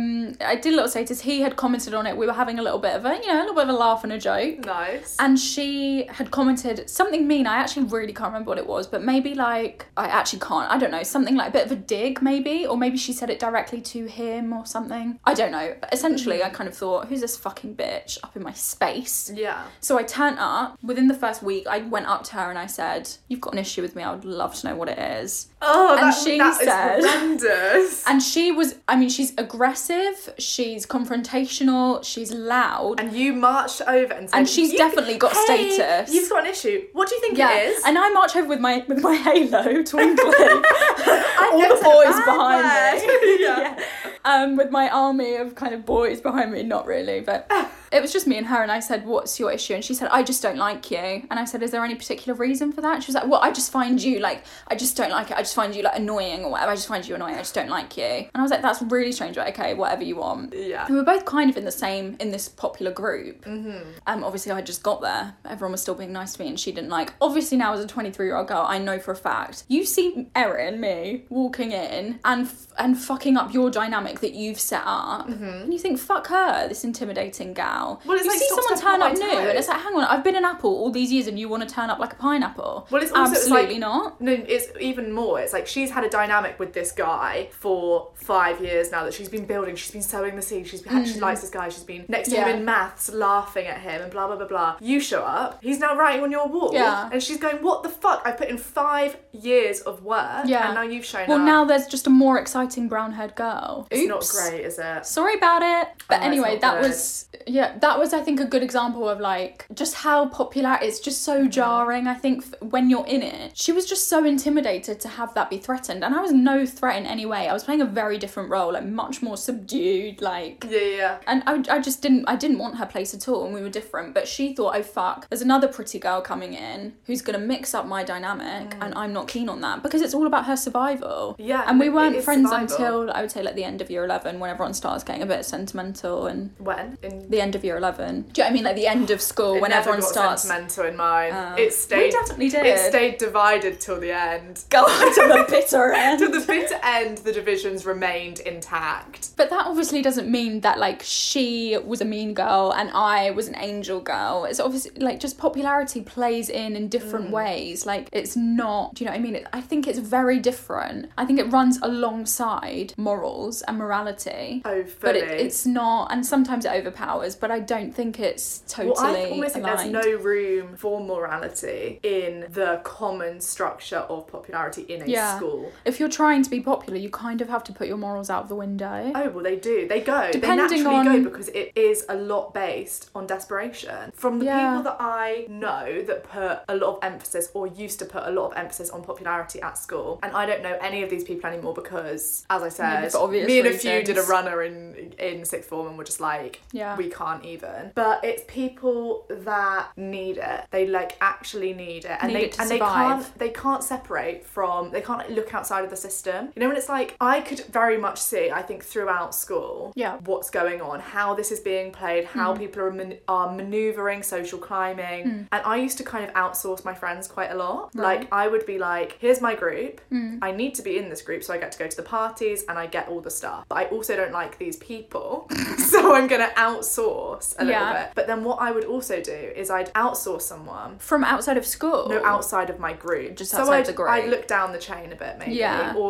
did a little status. He had commented on it. We were having a little bit of a laugh and a joke. Nice. And she had commented something mean. I actually really can't remember what it was, but maybe like, I actually can't. I don't know. Something like a bit of a dig, maybe. Or maybe she said it directly to him or something. I don't know. But essentially, I kind of thought, who's this fucking bitch up in my space? Yeah. So I turned up. Within the first week, I went up to her and I said, you've got an issue with me. I would love to know what it is. Oh, and that she said, is horrendous. And she was, she's aggressive, she's confrontational, she's loud. And you marched over and said... And she's definitely got status. You've got an issue. What do you think it is? And I march over with my halo twinkling. All the boys behind me. Yeah. With my army of kind of boys behind me, not really, but it was just me and her, and I said, what's your issue? And she said, I just don't like you. And I said, is there any particular reason for that? And she was like, well, I just find you, like, I just don't like it. I just find you, like, annoying or whatever. I just find you annoying. I just don't like you. And I was like, that's really strange, but okay, whatever you want. Yeah. We were both kind of in this popular group. Mm-hmm. Obviously, I just got there. Everyone was still being nice to me, and she didn't like, obviously now as a 23-year-old girl, I know for a fact, you see Erin, me, walking in and fucking up your dynamic that you've set up, and you think, fuck her, this intimidating gal. Well, it's you like, see someone turn up new, toe. and it's like, hang on, I've been an apple all these years and you want to turn up like a pineapple. Well, it's also absolutely like, not. No, it's even more. It's like she's had a dynamic with this guy for 5 years now that she's been building. She's been sowing the seed. She likes this guy. She's been next to him in maths, laughing at him and blah, blah, blah, blah. You show up. He's now writing on your wall. Yeah. And she's going, what the fuck? I put in 5 years of work. Yeah. And now you've shown up. Well, now there's just a more exciting brown-haired girl. It's not Oops. great, is it? Sorry about it. But anyway, that good. was I think a good example of like just how popular it's just so jarring. I think when you're in it, she was just so intimidated to have that be threatened, and I was no threat in any way. I was playing a very different role, like much more subdued, like yeah. And I didn't want her place at all, and we were different. But she thought, oh fuck, there's another pretty girl coming in who's gonna mix up my dynamic, and I'm not keen on that because it's all about her survival. Yeah. And we weren't friends survival. until I would say like the end of year 11, when everyone starts getting a bit sentimental. And when? In the end of year 11. Do you know what I mean? Like the end of school, when never everyone got starts. Sentimental in mine. It stayed. We definitely did. It stayed divided till the end. Go on to the bitter end. To the bitter end, the divisions remained intact. But that obviously doesn't mean that like she was a mean girl and I was an angel girl. It's obviously like just popularity plays in different ways. Like it's not. Do you know what I mean? I think it's very different. I think it runs alongside morals and morality. Oh, fully. But it's not, and sometimes it overpowers. But I don't think it's totally I almost think there's aligned. no room for morality in the common structure of popularity in a school. If you're trying to be popular, you kind of have to put your morals out of the window. Oh, well, they do. They go. Depending they naturally on... go because it is a lot based on desperation. From the people that I know that put a lot of emphasis, or used to put a lot of emphasis on popularity at school, and I don't know any of these people anymore because, as I said, me and a few did a runner in sixth form and were just like, we can't even. But it's people that need it. They like actually need it, and they can't separate from. They can't like, look outside of the system. You know, when it's like I could very much see. I think throughout school, what's going on, how this is being played, how people are manoeuvring, social climbing, and I used to kind of outsource my friends quite a lot. Right. Like I would be like, here's my group. I need to be in this group, so I get to go to the parties and I get all the stuff. But I also don't like these people, so I'm gonna outsource a little bit. But then what I would also do is I'd outsource someone from outside of school. No, outside of my group. Just outside the group. I'd look down the chain a bit, maybe,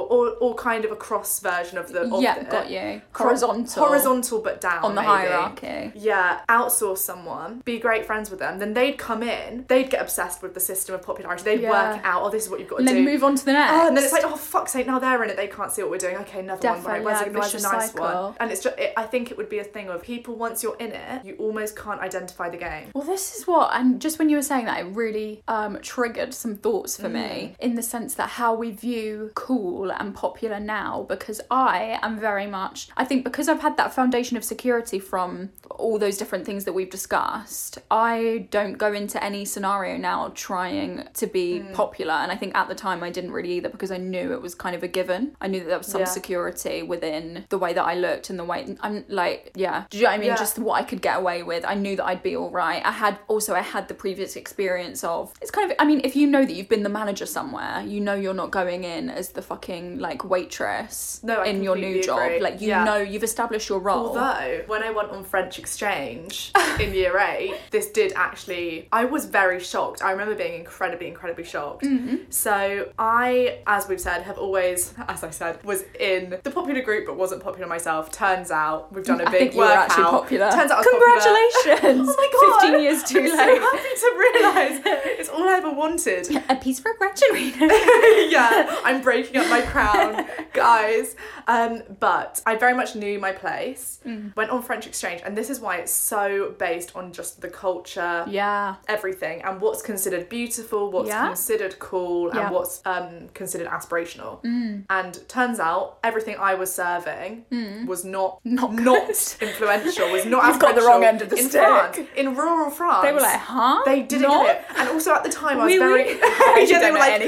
or kind of a cross version of the. Got you. Horizontal, but down on the maybe. hierarchy. Yeah, outsource someone, be great friends with them. Then they'd come in, they'd get obsessed with the system of popularity. They'd work out, oh, this is what you've got to do. And then move on to the next. Oh, and then it's like, oh, fuck's sake, now they're in it. They can't see what we're doing. Okay, another one. Right, recognize a vicious nice cycle. one. And it's just, I think it would be a thing of people, once you're in it, you almost can't identify the game. Well, this is what, and just when you were saying that, it really triggered some thoughts for me, in the sense that how we view cool and popular now, because I am very much, I think because I've had that foundation of security from all those different things that we've discussed, I don't go into any scenario now trying to be popular. And I think at the time I didn't really either, because I knew it was kind of a given. I knew that there was some security within the way that I looked and the way I'm like, do you know what I mean? Just what I could get away with. I knew that I'd be all right. I had the previous experience of, it's kind of, I mean, if you know that you've been the manager somewhere, you know you're not going in as the fucking like waitress in your new job. Agree. Like, you know, you've established your role. Although, when I went on French exchange in year 8, this did actually, I was very shocked. I remember being incredibly shocked. So I, as we've said, have always, as I said, was in the popular group but wasn't popular myself. Turns out we've done a big I think you were workout. actually popular. Turns out I was Congratulations! popular. Oh my god! 15 years too I'm late. so happy to realise it's all I ever wanted. A piece for graduating. Yeah, I'm breaking up my crown, guys. But I very much knew my place. Went on French exchange, and this is why it's so based on just the culture, everything, and what's considered beautiful, what's considered cool, and what's considered aspirational. And turns out everything I was serving was not influential. Was not. You've got the wrong end of the stick. France, in rural France, They were like, huh? They didn't No? get it. And also at the time I was Oui, very oui. yeah, they were like,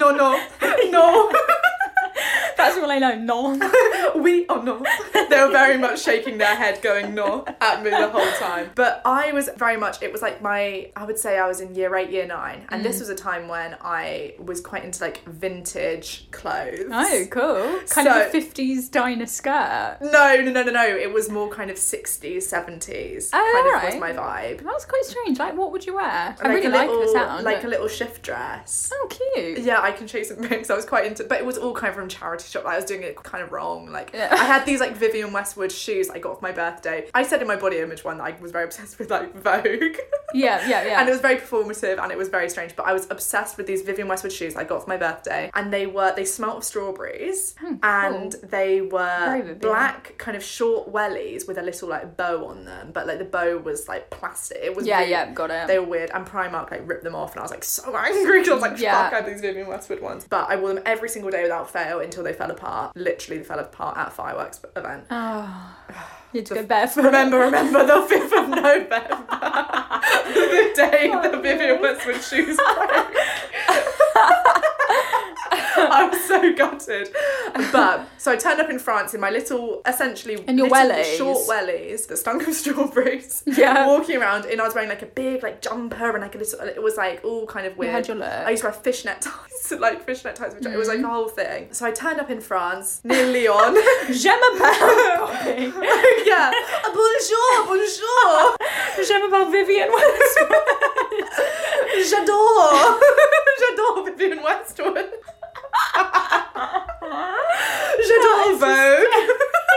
no. That's all I know. No. Oui or no. They were very much shaking their head going no at me the whole time. But I was very much, it was like I would say I was in year 8, year 9. And this was a time when I was quite into like vintage clothes. Oh, cool. Kind of a 50s diner skirt. No. It was more kind of 60s, 70s. Oh, kind of right. was my vibe. That's quite strange. Like, what would you wear? I Like really like the sound. Like a little shift dress. Oh, cute. Yeah, I can show you some pics. I was quite into, but it was all kind of from charity shop. Like, I was doing it kind of wrong. Like, I had these like Vivienne Westwood shoes I got for my birthday. I said in my body image one that I was very obsessed with like Vogue. Yeah. And it was very performative and it was very strange. But I was obsessed with these Vivienne Westwood shoes I got for my birthday, and they smelt of strawberries, and they were black kind of short wellies with a little like bow on them, but like the bow was like plastic. It was really, got it. They were weird, and Primark like ripped them off, and I was like so angry because I was like, fuck, I had these Vivienne Westwood ones. But I wore them every single day without fail until they fell apart. Literally, they fell apart at a fireworks event. Oh, you had to go barefoot. Remember the 5th of November, the day the Vivienne Westwood shoes broke. I was so gutted. But so I turned up in France in my little, essentially wellies. Short wellies that stunk of strawberries. Yeah. Walking around, and I was wearing like a big like jumper and like a little, it was like all kind of weird. You had your look. I used to wear fishnet ties, which it was like a whole thing. So I turned up in France, near Lyon. Je m'appelle. Yeah. Bonjour. Je m'appelle Vivienne Westwood. J'adore Vivienne Westwood. J'adore Vogue.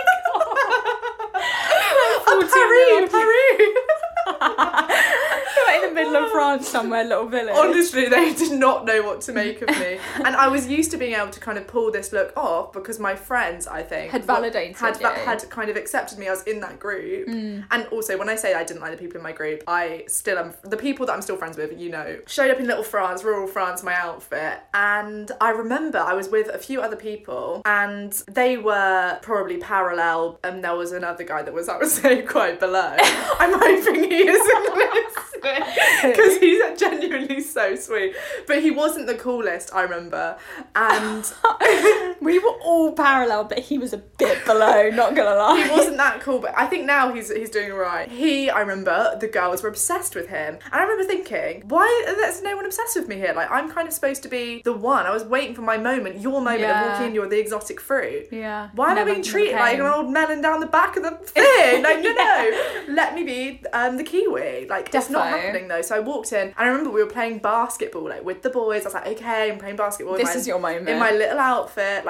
Paris. You're in the middle of France somewhere, little village. Honestly, they did not know what to make of me. And I was used to being able to kind of pull this look off because my friends, I think, had validated had you. kind of accepted me. I was in that group. And also, when I say I didn't like the people in my group, I still am, the people that I'm still friends with, you know, showed up in little France, rural France, my outfit. And I remember I was with a few other people and they were probably parallel, and there was another guy that was, I would say, quite below. I'm hoping he isn't listening because he's genuinely so sweet. But he wasn't the coolest, I remember. And we were all parallel, but he was a bit below, not gonna lie. he wasn't that cool, but I think now he's doing alright. I remember the girls were obsessed with him. And I remember thinking, why is no one obsessed with me here? Like, I'm kind of supposed to be the one. I was waiting for my moment, your moment of walking in, you're the exotic fruit. Yeah. Why am I being treated like an old melon down the back of the thing? Like, no. Let me be the Kiwi. Like, it's not happening though. So I walked in and I remember we were playing basketball like with the boys. I was like, okay, I'm playing basketball. This is your moment. In my little outfit,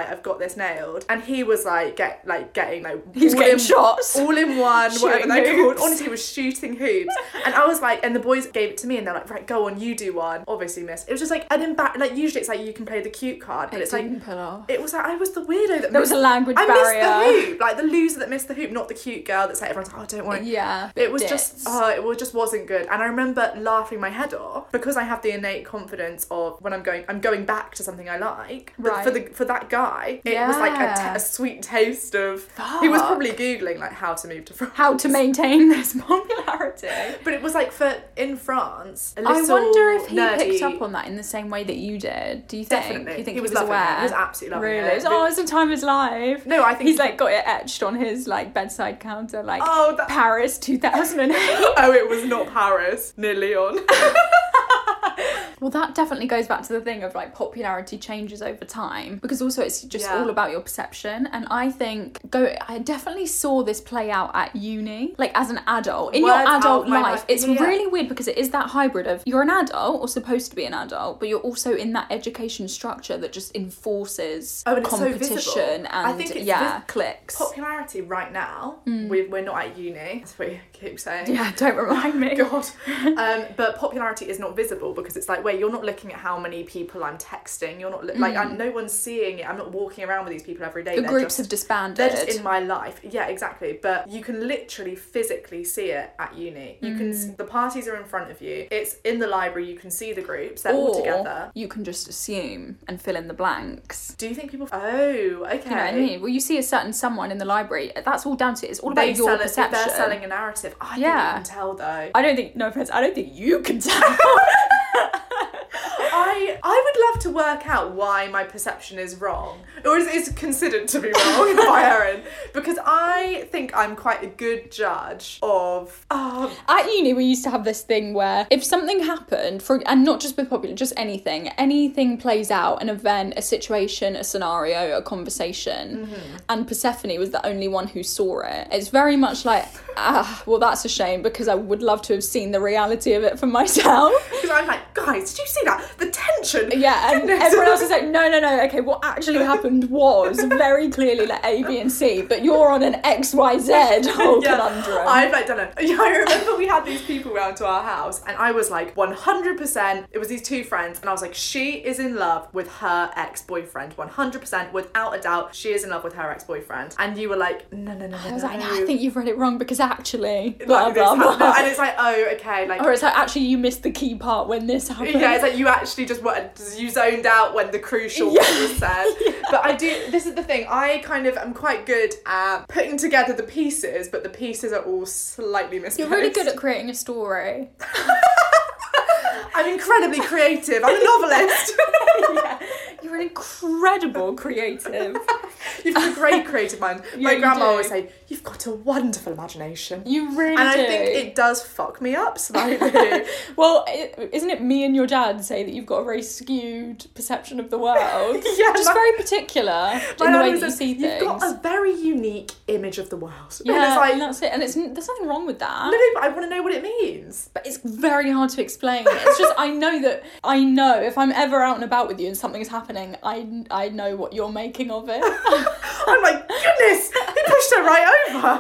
like, I've got this nailed. And he was like, getting shots. all in one, whatever they're hoops. called. Honestly, he was shooting hoops. And I was like, and the boys gave it to me and they're like, right, go on, you do one. Obviously missed. It was just like like usually it's like you can play the cute card, but it's like, pull off. it was like, I was the weirdo that there was a language I barrier. missed the hoop, like the loser that missed the hoop, not the cute girl that's like, everyone's like, oh, don't worry. Yeah. It was just wasn't good. And I remember laughing my head off because I have the innate confidence of when I'm going back to something I like. But for that guy, it was like a sweet taste of. He was probably googling like how to move to France, how to maintain this popularity. But it was like in France. I wonder if he picked up on that in the same way that you did. Do you think? Definitely. Do you think he was aware? loving it. He was absolutely loving it. Really? It's the time of his life. No, I think he's like got it etched on his like bedside counter, like Paris 2008. Oh, it was not Paris, near Lyon. Well, that definitely goes back to the thing of like popularity changes over time, because also it's just all about your perception. And I think I definitely saw this play out at uni, like as an adult in your adult life. It's really weird because it is that hybrid of you're an adult or supposed to be an adult, but you're also in that education structure that just enforces competition so and I think it's clicks. Popularity right now. We're not at uni, as we keep saying. Yeah, don't remind me. God. But popularity is not visible because it's like, wait, you're not looking at how many people I'm texting. You're not no one's seeing it. I'm not walking around with these people every day. The groups have disbanded. They're just in my life. Yeah, exactly. But you can literally physically see it at uni. You can. The parties are in front of you. It's in the library. You can see the groups. They're all together. You can just assume and fill in the blanks. Do you think people? Oh, okay. You know what I mean? Well, you see someone in the library. That's all down to it. It's all about your perception. They're selling a narrative. I think you can tell though. I don't think. No offense. I don't think you can tell. I would love to work out why my perception is wrong, or is considered to be wrong by Erin, because I think I'm quite a good judge of. At uni, we used to have this thing where if something happened, and not just with popular, just anything plays out, an event, a situation, a scenario, a conversation, and Persephone was the only one who saw it. It's very much like, well, that's a shame because I would love to have seen the reality of it for myself. Because I'm like, guys, did you see that? The tension. Yeah, and everyone else is like, no, okay, what actually happened was very clearly like A, B, and C, but you're on an XYZ whole conundrum. I've like done it. I remember we had these people round to our house, and I was like, 100%, it was these two friends, and I was like, she is in love with her ex-boyfriend, 100%, without a doubt, she is in love with her ex-boyfriend. And you were like, no. I was like, no, I think you've read it wrong because actually, blah, blah, blah. And it's like, oh, okay. Like, or it's like, actually, you missed the key part when this happened. Yeah, it's like you actually you zoned out when the crucial bit was said. But this is the thing, I am quite good at putting together the pieces, but the pieces are all slightly misplaced. You're really good at creating a story. I'm incredibly creative. I'm a novelist. Yeah, you're an incredible creative. You've got a great creative mind. My grandma always say, you've got a wonderful imagination. You really do. And I think it does fuck me up slightly. Well, isn't it me and your dad say that you've got a very skewed perception of the world? Yeah. Just very particular in the way that you see things. You've got a very unique image of the world. Yeah, and it's like, and that's it. And there's nothing wrong with that. No, but I want to know what it means. But it's very hard to explain. It's just, I know if I'm ever out and about with you and something's happening, I know what you're making of it. I'm like, goodness, he pushed her right over.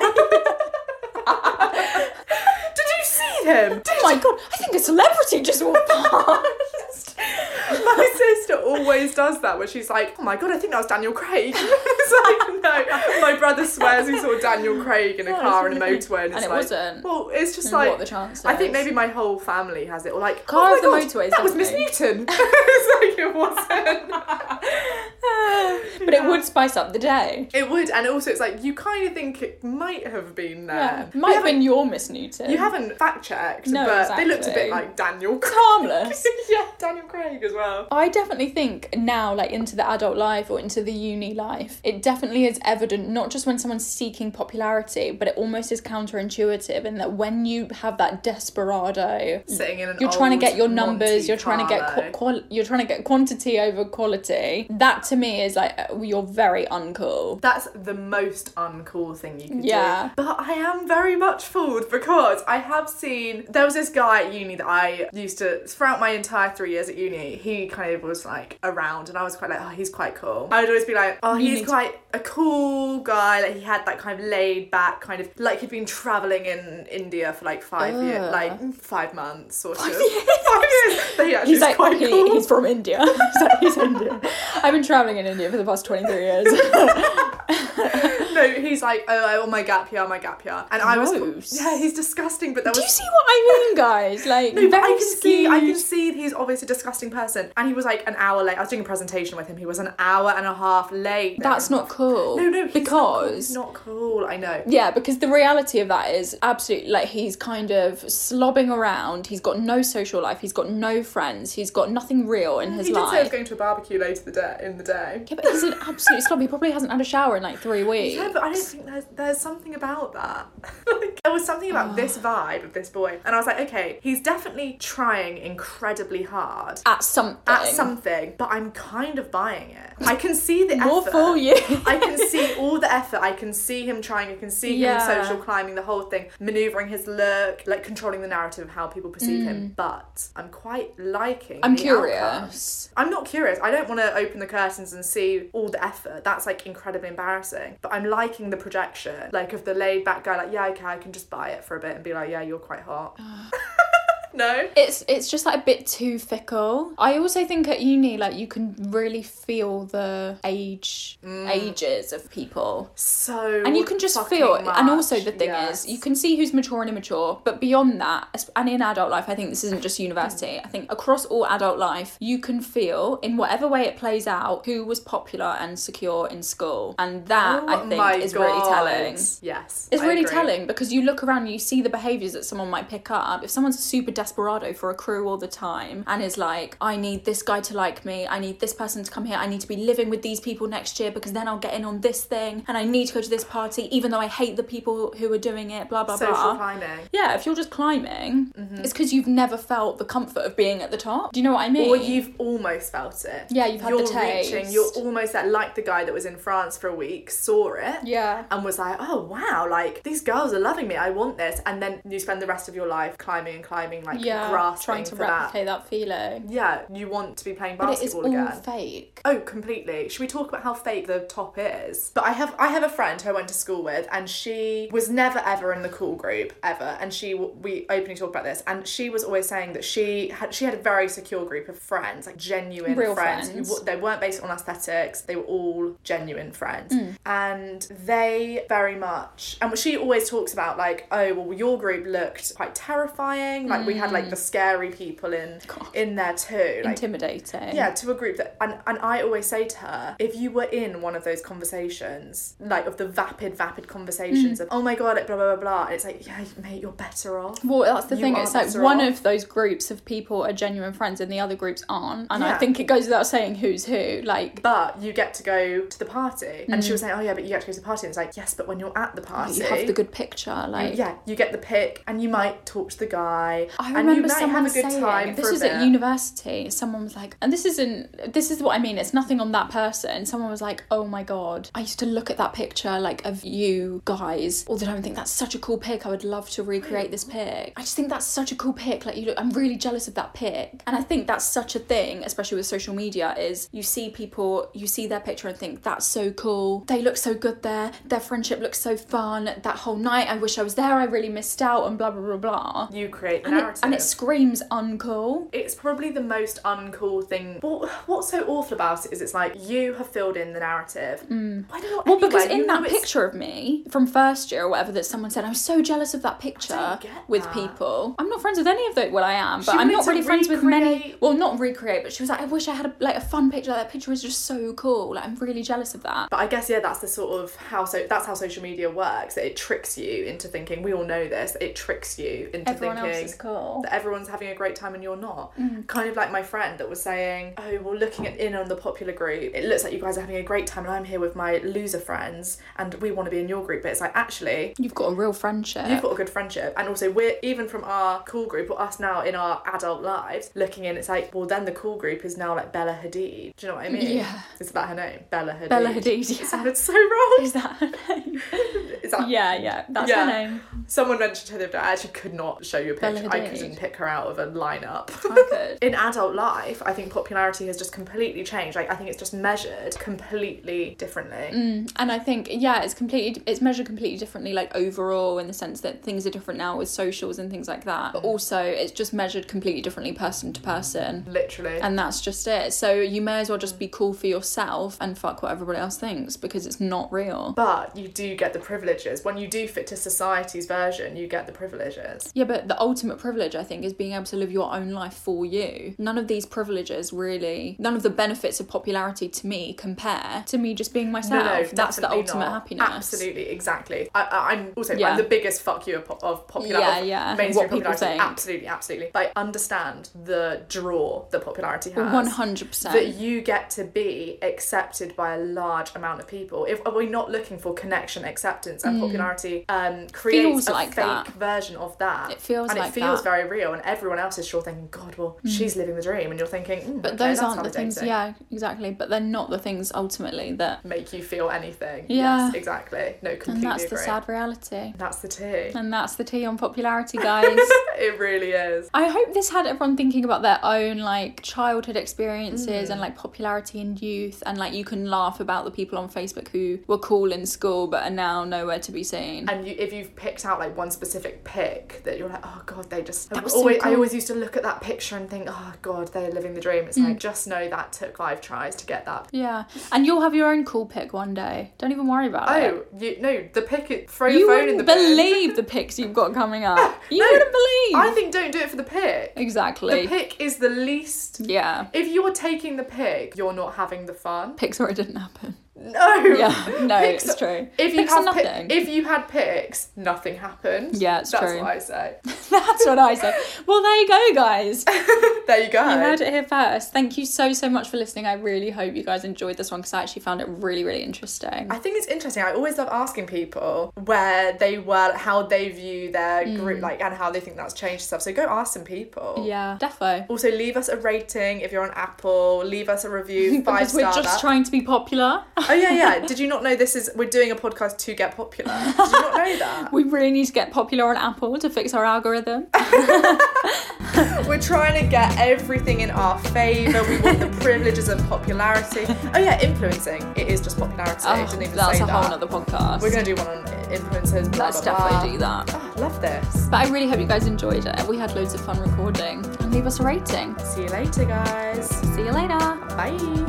Did you see him? Oh my God, I think a celebrity just walked past. My sister always does that, where she's like, oh my God, I think that was Daniel Craig. It's like, no. My brother swears he saw Daniel Craig in a car in a motorway. And it like, wasn't. Well, it's just and like, what the chances? I think maybe my whole family has it. Or like, car oh of the God, motorways, that was Miss Newton. It's like, it wasn't. But it would spice up the day. It would, and also it's like, you kind of think it might have been there. Yeah. It might have been your Miss Newton. You haven't fact-checked, no, but exactly. they looked a bit like Daniel Craig. Harmless. Yeah, Daniel Craig as well. I definitely think now, like into the adult life or into the uni life, it definitely is evident, not just when someone's seeking popularity, but it almost is counterintuitive in that when you have that desperado, sitting in an you're trying to get your Monte numbers, you're trying to get Carlo. you're trying to get quantity over quality. That to me is like you're very uncool. That's the most uncool thing you can Yeah. do. But I am very much fooled because I have seen, there was this guy at uni that I used to, throughout my entire 3 years at uni, he kind of was like around and I was quite like, oh, he's quite cool. I would always be like, oh, he's quite a cool guy. Like, he had that kind of laid back kind of, like he'd been travelling in India for like 5 years, like 5 months sort of. 5 years. But he actually He's like, quite cool. he's from India. He's Indian. I've been travelling in India for the past 23 years. No, he's like, oh, my gap year. And I was, Gross. yeah, he's disgusting, but there was... Do you see what I mean, guys? Like, No, but very I can skewed. see he's obviously a disgusting person. And he was like an hour late. I was doing a presentation with him. He was an hour and a half late. That's not cool. No, because he's not cool. I know. yeah, because the reality of that is absolutely, like, he's kind of slobbing around. He's got no social life. He's got no friends. He's got nothing real in his He did life. say he was going to a barbecue later in the day. Yeah, but he's an absolute slob. He probably hasn't had a shower in like 3 weeks. Yeah, but I don't think there's something about that. Like, there was something about this vibe of this boy. And I was like, okay, he's definitely trying incredibly hard. At something. But I'm kind of buying it. I can see the More effort. for you. I can see all the effort. I can see him trying. I can see him social climbing, the whole thing, manoeuvring his look, like controlling the narrative of how people perceive him. But I'm quite liking I'm the curious. outcome. I'm not curious. I don't want to open the curtains and see all the effort. That's like incredibly embarrassing. But I'm liking the projection, like of the laid back guy, like, yeah, okay, I can just buy it for a bit and be like, yeah, you're quite hot. No? It's just like a bit too fickle. I also think at uni, like, you can really feel the ages of people. So And you can just fucking feel it. And also much, the thing yes. is, you can see who's mature and immature, but beyond that, and in adult life, I think this isn't just university, I think across all adult life, you can feel, in whatever way it plays out, who was popular and secure in school. And that, I think, is really telling. Yes, It's I really agree. telling because you look around and you see the behaviours that someone might pick up. If someone's a super desperado for a crew all the time and is like, I need this guy to like me, I need this person to come here, I need to be living with these people next year because then I'll get in on this thing, and I need to go to this party even though I hate the people who are doing it, blah blah Social blah. climbing. Yeah, if you're just climbing, it's because you've never felt the comfort of being at the top. Do you know what I mean? Or you've almost felt it. Yeah, you've had the taste. You're almost there, like the guy that was in France for a week, saw it, Yeah. and was like, oh wow, like these girls are loving me, I want this, and then you spend the rest of your life climbing, like grasping trying to for replicate that feeling. Yeah, you want to be playing But it is basketball all again. fake. Oh, completely. Should we talk about how fake the top is? But I have a friend who I went to school with, and she was never ever in the cool group ever. And we openly talk about this, and she was always saying that she had a very secure group of friends, like genuine Real friends. friends. They weren't based on aesthetics. They were all genuine friends, and they very much. And she always talks about like, oh well, your group looked quite terrifying. Like we had like the scary people in there too. Like, intimidating. yeah, to a group that, and I always say to her, if you were in one of those conversations, like of the vapid conversations of, oh my god, blah, blah, blah, blah, it's like, yeah, mate, you're better off. Well, that's the You thing. are It's like better one off. of those groups of people are genuine friends and the other groups aren't. And I Yeah. think it goes without saying who's who. Like, But you get to go to the party. And she was saying, oh yeah, but you get to go to the party. And it's like, yes, but when you're at the party, you have the good picture. Like, yeah, you get the pic and you might talk to the guy. I and remember you might someone have a good saying, time this for a was at bit. university, someone was like, and this is what I mean, it's nothing on that person. Someone was like, oh my god, I used to look at that picture like of you guys all the time and think that's such a cool pic, I would love to recreate this pic. I just think that's such a cool pic, like, you look, I'm really jealous of that pic. And I think that's such a thing, especially with social media, is you see people, you see their picture and think that's so cool, they look so good there, their friendship looks so fun, that whole night I wish I was there, I really missed out, and blah blah blah blah. You create the And narrative. it screams uncool. It's probably the most uncool thing. Well, what's so awful about it is it's like, you have filled in the narrative. Why not Well, because anyway? in that picture of me from first year or whatever that someone said, I was so jealous of that picture get with that. people. I'm not friends with any of those. Well, I am, but She I'm wanted not to really friends with many. recreate- Well, not recreate, but she was like, I wish I had a fun picture. Like, that picture was just so cool. Like, I'm really jealous of that. But I guess, yeah, that's the sort of that's how social media works. That it tricks you into thinking, we all know this, it tricks you into Everyone thinking else is cool. real. that everyone's having a great time and you're not. Kind of like my friend that was saying, oh, well, looking in on the popular group, it looks like you guys are having a great time and I'm here with my loser friends and we want to be in your group. But it's like, actually, you've got a real friendship. You've got a good friendship. And also, we're, even from our cool group, or us now in our adult lives, looking in, it's like, well, then the cool group is now like Bella Hadid. Do you know what I mean? Yeah. Is that her name? Bella Hadid. Bella Hadid, yeah. It sounded so wrong. Is that her name? Is that... Yeah, that's her name. Someone mentioned her the other day. I actually could not show you a picture. Bella I Hadid. couldn't pick her out of a lineup. I could. In adult life, I think popularity has just completely changed. Like, I think it's just measured completely differently. And I think, it's measured completely differently, like overall, in the sense that things are different now with socials and things like that. But also, it's just measured completely differently person to person. Literally. And that's just it. So you may as well just be cool for yourself and fuck what everybody else thinks, because it's not real. But you do get the privileges. When you do fit to society's version, you get the privileges. Yeah, but the ultimate privilege, I think, is being able to live your own life for you. None of these privileges really, none of the benefits of popularity to me compare to me just being myself. No, that's the ultimate not. happiness. Absolutely, exactly. I'm also, Yeah. I'm the biggest fuck you of popularity. Yeah. Mainstream What people popularity. think. Absolutely. But I understand the draw that popularity has. 100%. That you get to be accepted by a large amount of people. If are we not looking for connection, acceptance, and popularity creates Feels a like fake that. version of that. It feels and like it feels that. very real, and everyone else is sure thinking, God, well, she's living the dream, and you're thinking, But okay, those that's aren't the things, validating. yeah, exactly. But they're not the things ultimately that Make you feel anything. Yeah. Yes, exactly. No, completely and that's agree. the sad reality. That's the tea. And that's the tea on popularity, guys. It really is. I hope this had everyone thinking about their own like childhood experiences and like popularity in youth, and like you can laugh about the people on Facebook who were cool in school but are now nowhere to be seen. And if you've picked out like one specific pic that you're like, oh God, they just... That was so I cool. always used to look at that picture and think, oh God, they're living the dream. It's like, just know that took 5 tries to get that. Yeah, and you'll have your own cool pic one day. Don't even worry about it. No, the pic, throw You your phone in wouldn't the bin. believe the pics you've got coming up. You No, wouldn't believe. I think don't do it for the pic. Exactly. The pic is the least... Yeah. If you're taking the pic, you're not having the fun. Pics where it didn't happen. No. Yeah, no, Pics- it's true. If you Pics are have nothing. if you had pics, nothing happened. Yeah, it's That's true. what I say. That's what I say. Well, there you go, guys. There you go. You heard it here first. Thank you so much for listening. I really hope you guys enjoyed this one, because I actually found it really, really interesting. I think it's interesting. I always love asking people where they were, how they view their group, like, and how they think that's changed stuff. So go ask some people. Yeah, defo. Also, leave us a rating if you're on Apple. Leave us a review, 5 Because we're star. just trying to be popular. Oh yeah. Did you not know we're doing a podcast to get popular? Did you not know that? We really need to get popular on Apple to fix our algorithm. We're trying to get everything in our favour. We want the privileges of popularity. Oh yeah, influencing. It is just popularity. I didn't even That's say a that. whole other podcast. We're going to do one on influencers. Blah, Let's blah, blah. definitely do that. Oh, love this. But I really hope you guys enjoyed it. We had loads of fun recording. And leave us a rating. See you later, guys. See you later. Bye.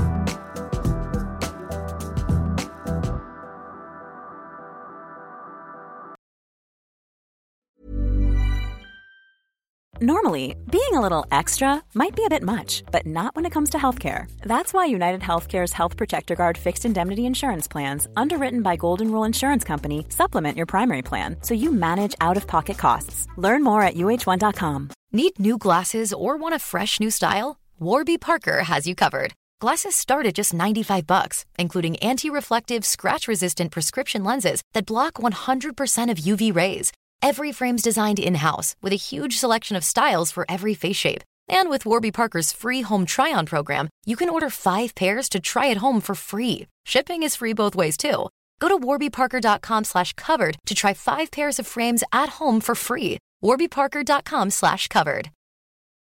Normally, being a little extra might be a bit much, but not when it comes to healthcare. That's why United Healthcare's Health Protector Guard fixed indemnity insurance plans, underwritten by Golden Rule Insurance Company, supplement your primary plan so you manage out-of-pocket costs. Learn more at uh1.com. Need new glasses or want a fresh new style? Warby Parker has you covered. Glasses start at just $95, including anti-reflective, scratch-resistant prescription lenses that block 100% of UV rays. Every frame's designed in-house with a huge selection of styles for every face shape. And with Warby Parker's free home try-on program, you can order 5 pairs to try at home for free. Shipping is free both ways, too. Go to warbyparker.com/covered to try 5 pairs of frames at home for free. warbyparker.com/covered.